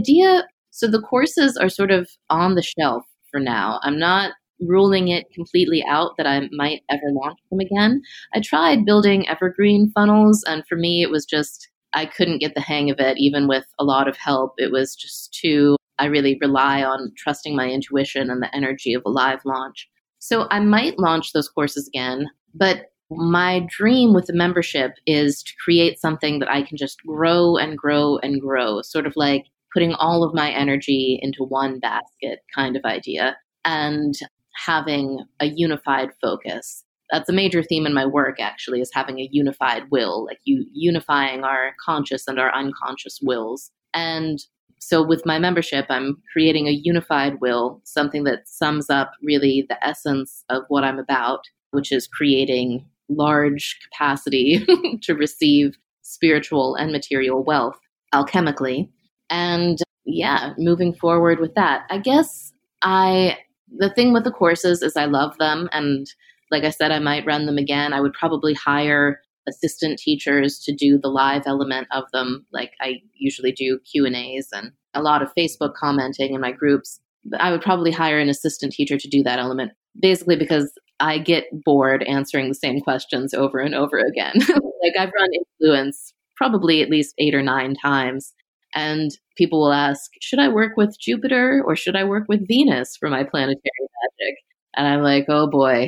the courses are sort of on the shelf for now. I'm not ruling it completely out that I might ever launch them again. I tried building evergreen funnels, and for me, it was just, I couldn't get the hang of it, even with a lot of help. It was just I really rely on trusting my intuition and the energy of a live launch. So I might launch those courses again, but my dream with the membership is to create something that I can just grow and grow and grow, sort of like putting all of my energy into one basket kind of idea, and having a unified focus. That's a major theme in my work, actually, is having a unified will, like unifying our conscious and our unconscious wills. And so with my membership, I'm creating a unified will, something that sums up really the essence of what I'm about, which is creating large capacity to receive spiritual and material wealth alchemically. And yeah, moving forward with that. I guess the thing with the courses is I love them. And like I said, I might run them again. I would probably hire assistant teachers to do the live element of them. Like I usually do Q&As and a lot of Facebook commenting in my groups. I would probably hire an assistant teacher to do that element, basically because I get bored answering the same questions over and over again. Like I've run Influence probably at least 8 or 9 times. And people will ask, should I work with Jupiter or should I work with Venus for my planetary magic? And I'm like, oh boy,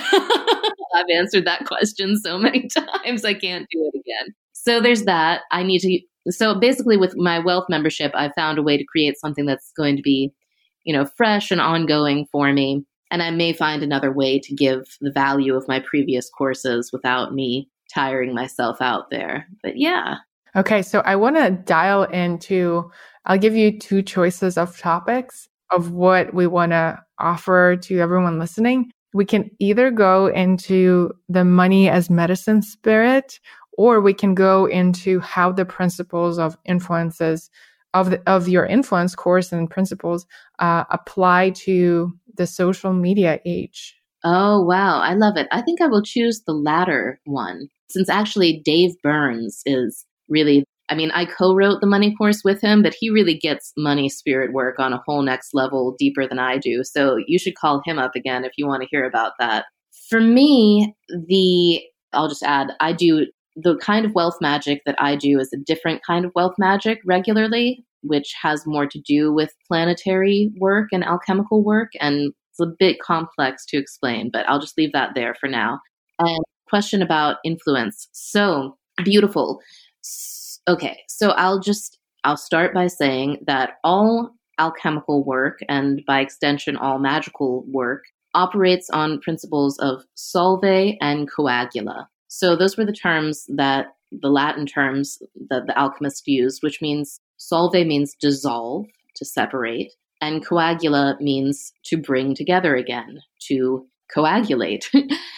I've answered that question so many times, I can't do it again. So there's that. So basically with my wealth membership, I found a way to create something that's going to be, fresh and ongoing for me. And I may find another way to give the value of my previous courses without me tiring myself out there. But yeah. Okay, so I want to dial into, I'll give you 2 choices of topics of what we want to offer to everyone listening. We can either go into the money as medicine spirit, or we can go into how the principles of influences of your influence course and principles apply to the social media age? Oh, wow. I love it. I think I will choose the latter one, since actually Dave Burns is really, I co-wrote the money course with him, but he really gets money spirit work on a whole next level deeper than I do. So you should call him up again if you want to hear about that. For me, I'll just add, I do the kind of wealth magic that I do is a different kind of wealth magic regularly, which has more to do with planetary work and alchemical work. And it's a bit complex to explain, but I'll just leave that there for now. And question about influence. So beautiful. Okay, so I'll start by saying that all alchemical work, and by extension, all magical work, operates on principles of solve and coagula. So those were the Latin terms that the alchemists used, which means solve means dissolve, to separate, and coagula means to bring together again, to coagulate.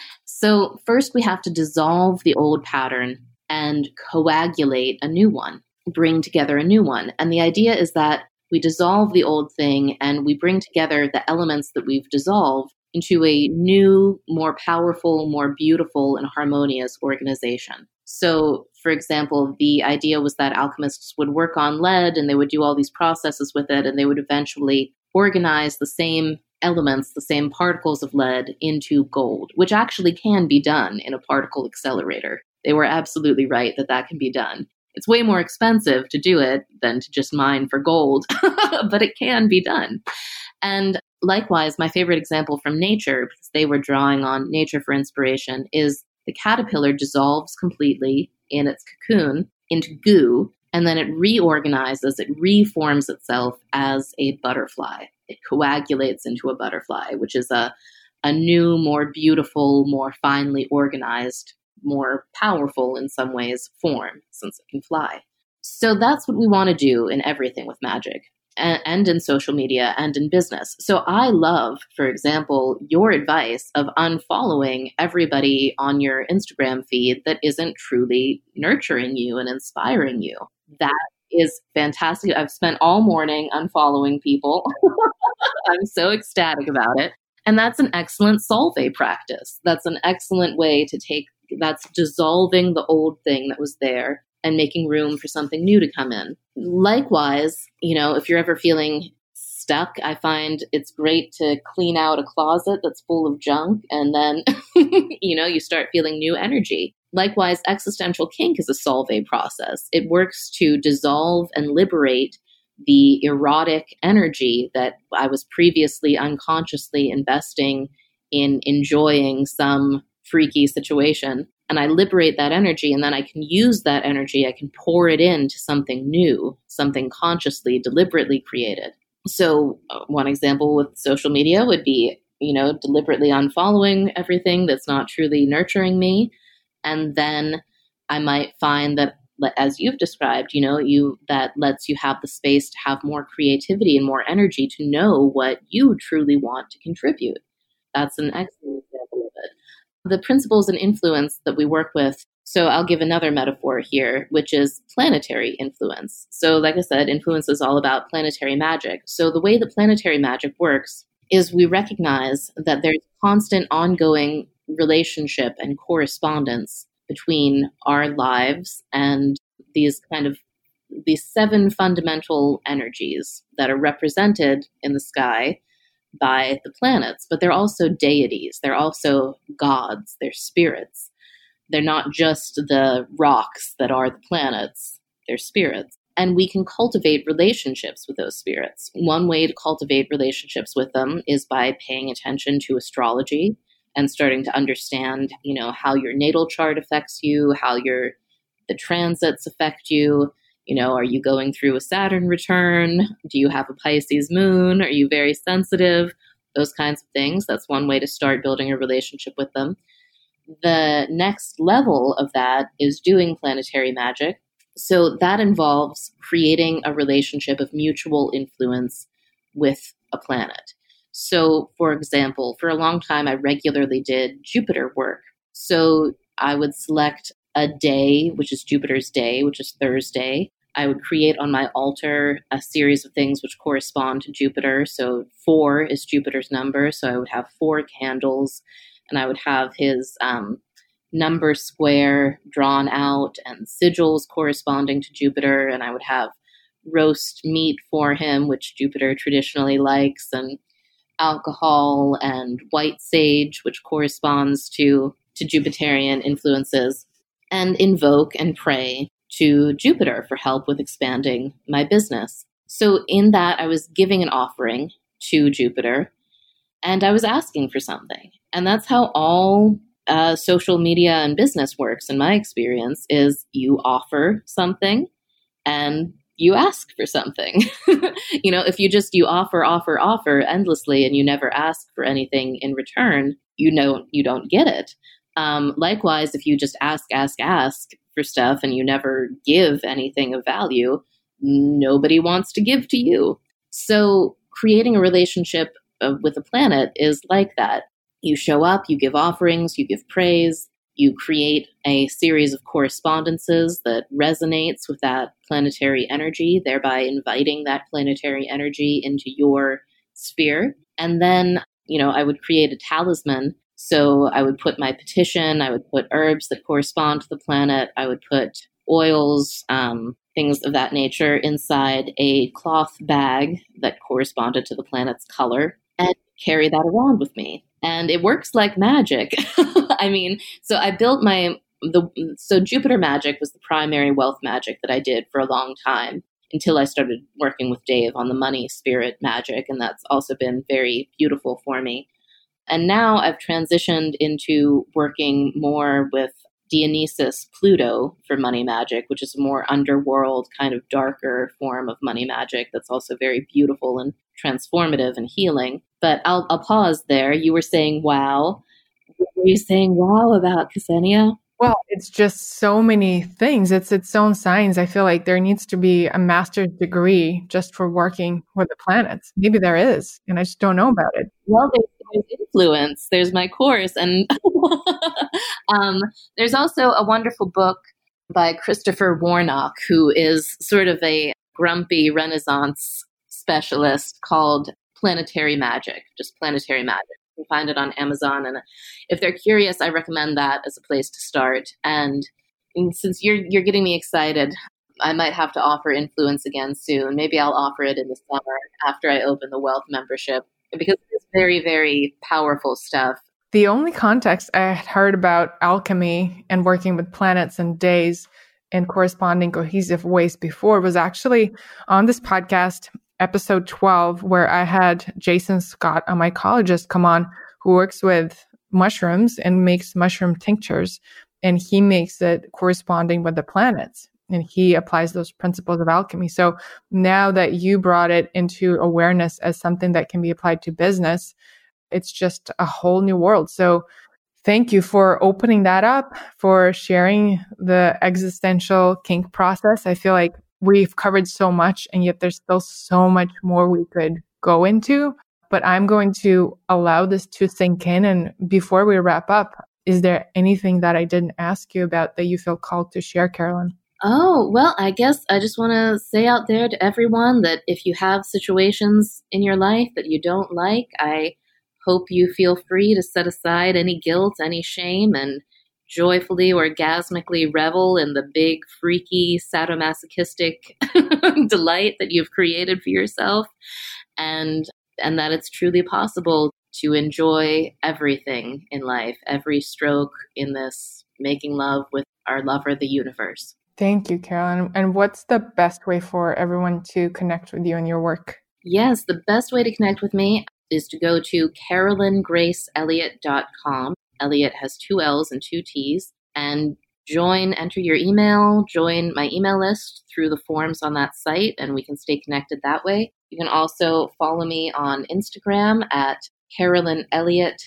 So first we have to dissolve the old pattern and coagulate a new one, bring together a new one. And the idea is that we dissolve the old thing and we bring together the elements that we've dissolved into a new, more powerful, more beautiful, and harmonious organization. So, for example, the idea was that alchemists would work on lead and they would do all these processes with it, and they would eventually organize the same elements, the same particles of lead into gold, which actually can be done in a particle accelerator. They were absolutely right that that can be done. It's way more expensive to do it than to just mine for gold, but it can be done. And likewise, my favorite example from nature, because they were drawing on nature for inspiration, is the caterpillar dissolves completely in its cocoon into goo, and then it reorganizes, it reforms itself as a butterfly. It coagulates into a butterfly, which is a new, more beautiful, more finely organized, more powerful in some ways form, since it can fly. So that's what we want to do in everything with magic, and in social media and in business. So I love, for example, your advice of unfollowing everybody on your Instagram feed that isn't truly nurturing you and inspiring you. That is fantastic. I've spent all morning unfollowing people. I'm so ecstatic about it. And that's an excellent solve practice. That's an excellent way to that's dissolving the old thing that was there and making room for something new to come in. Likewise, if you're ever feeling stuck, I find it's great to clean out a closet that's full of junk, and then, you start feeling new energy. Likewise, existential kink is a solve process. It works to dissolve and liberate the erotic energy that I was previously unconsciously investing in enjoying some freaky situation. And I liberate that energy, and then I can use that energy, I can pour it into something new, something consciously, deliberately created. So one example with social media would be, deliberately unfollowing everything that's not truly nurturing me. And then I might find that, as you've described, that lets you have the space to have more creativity and more energy to know what you truly want to contribute. That's an excellent example of it. The principles and influence that we work with. So I'll give another metaphor here, which is planetary influence. So like I said, influence is all about planetary magic. So the way that planetary magic works is we recognize that there's constant ongoing relationship and correspondence between our lives and these 7 fundamental energies that are represented in the sky by the planets, but they're also deities. They're also gods. They're spirits. They're not just the rocks that are the planets. They're spirits. And we can cultivate relationships with those spirits. One way to cultivate relationships with them is by paying attention to astrology and starting to understand, how your natal chart affects you, how the transits affect you. Are you going through a Saturn return? Do you have a Pisces moon? Are you very sensitive? Those kinds of things. That's one way to start building a relationship with them. The next level of that is doing planetary magic. So that involves creating a relationship of mutual influence with a planet. So, for example, for a long time, I regularly did Jupiter work. So I would select a day, which is Jupiter's day, which is Thursday. I would create on my altar a series of things which correspond to Jupiter. So 4 is Jupiter's number. So I would have 4 candles, and I would have his number square drawn out and sigils corresponding to Jupiter. And I would have roast meat for him, which Jupiter traditionally likes, and alcohol and white sage, which corresponds to Jupiterian influences, and invoke and pray to Jupiter for help with expanding my business. So in that, I was giving an offering to Jupiter, and I was asking for something. And that's how all social media and business works, in my experience, is you offer something and you ask for something. If you offer endlessly and you never ask for anything in return, you don't get it. Likewise, if you just ask for stuff and you never give anything of value, nobody wants to give to you. So creating a relationship with the planet is like that. You show up, you give offerings, you give praise, you create a series of correspondences that resonates with that planetary energy, thereby inviting that planetary energy into your sphere. And then, I would create a talisman. So I would put my petition, I would put herbs that correspond to the planet, I would put oils, things of that nature inside a cloth bag that corresponded to the planet's color, and carry that around with me. And it works like magic. So I built so Jupiter magic was the primary wealth magic that I did for a long time until I started working with Dave on the money spirit magic. And that's also been very beautiful for me. And now I've transitioned into working more with Dionysus Pluto for money magic, which is a more underworld, kind of darker form of money magic that's also very beautiful and transformative and healing. But I'll pause there. You were saying wow. What were you saying wow about, Ksenia? Well, it's just so many things. It's its own science. I feel like there needs to be a master's degree just for working with the planets. Maybe there is, and I just don't know about it. Well, there's influence. There's my course. And there's also a wonderful book by Christopher Warnock, who is sort of a grumpy Renaissance specialist, called Planetary Magic, just Planetary Magic. You can find it on Amazon. And if they're curious, I recommend that as a place to start. And since you're getting me excited, I might have to offer influence again soon. Maybe I'll offer it in the summer after I open the Wealth membership, because it's very, very powerful stuff. The only context I had heard about alchemy and working with planets and days and corresponding cohesive ways before was actually on this podcast, episode 12, where I had Jason Scott, a mycologist, come on, who works with mushrooms and makes mushroom tinctures. And he makes it corresponding with the planets. And he applies those principles of alchemy. So now that you brought it into awareness as something that can be applied to business, it's just a whole new world. So thank you for opening that up, for sharing the existential kink process. I feel like we've covered so much, and yet there's still so much more we could go into. But I'm going to allow this to sink in. And before we wrap up, is there anything that I didn't ask you about that you feel called to share, Carolyn? Oh, well, I guess I just want to say out there to everyone that if you have situations in your life that you don't like, I hope you feel free to set aside any guilt, any shame, and joyfully, orgasmically revel in the big, freaky, sadomasochistic delight that you've created for yourself, and that it's truly possible to enjoy everything in life, every stroke in this making love with our lover, the universe. Thank you, Carolyn. And what's the best way for everyone to connect with you and your work? Yes, the best way to connect with me is to go to CarolynGraceElliott.com. Elliott has 2 L's and 2 T's, and enter your email, join my email list through the forms on that site, and we can stay connected that way. You can also follow me on Instagram at CarolynElliott_,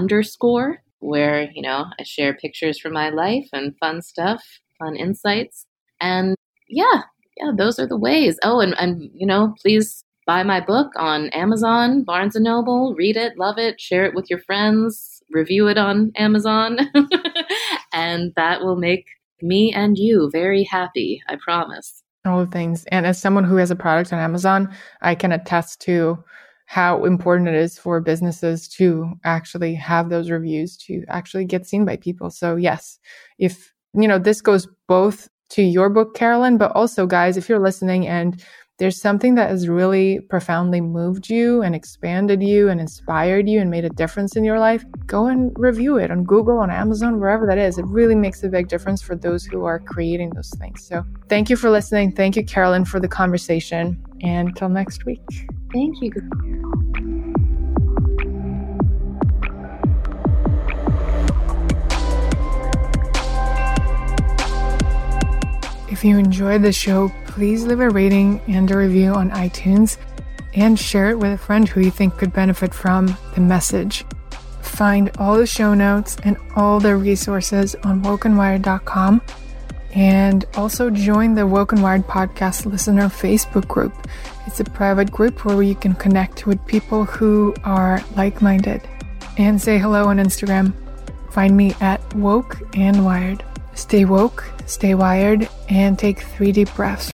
where, I share pictures from my life and fun stuff, fun insights. And yeah, those are the ways. Oh, and please buy my book on Amazon, Barnes & Noble, read it, love it, share it with your friends, review it on Amazon, and that will make me and you very happy, I promise. all the things. And as someone who has a product on Amazon, I can attest to how important it is for businesses to actually have those reviews to actually get seen by people. So yes, if, this goes both to your book, Carolyn, but also guys, if you're listening and there's something that has really profoundly moved you and expanded you and inspired you and made a difference in your life, go and review it on Google, on Amazon, wherever that is. It really makes a big difference for those who are creating those things. So thank you for listening. Thank you, Carolyn, for the conversation. And until next week. Thank you. If you enjoyed the show, please leave a rating and a review on iTunes and share it with a friend who you think could benefit from the message. Find all the show notes and all the resources on wokenwired.com, and also join the Woken Wired Podcast Listener Facebook group. It's a private group where you can connect with people who are like-minded. And say hello on Instagram. Find me at Woke and Wired. Stay woke, stay wired, and take 3 deep breaths.